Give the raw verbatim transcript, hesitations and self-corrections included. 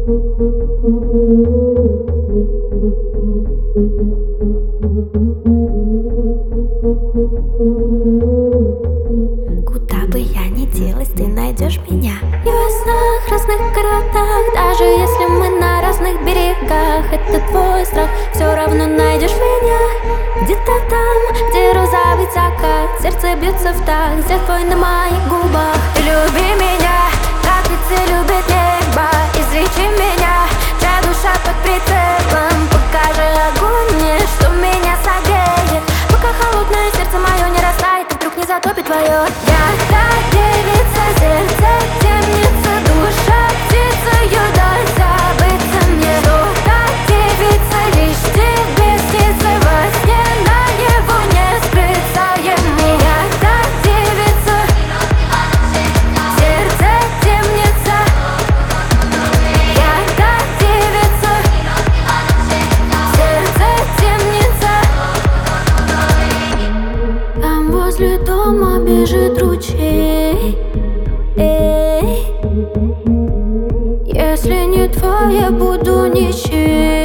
Куда бы я ни делась, ты найдешь меня. И во снах разных городах, даже если мы на разных берегах. Это твой страх, все равно найдешь меня. Где-то там, где розовый закат, сердце бьется в такт, где твой на моих губах. Люби меня, как птицы любят небо. Излечи меня, чья душа под прицелом. Покажи огонь мне, что меня согреет, пока холодное сердце мое не растает и вдруг не затопит твое. Я та девица, сердце темница, душа птица, ее дай забыться мне. Что та девица, лишь тебе снится во сне, на него не скрыться ему. Я та девица, сердце темница. Я та девица, сердце темница. Там возле дома бежит ручей. Эй, если не твоя, буду ничей.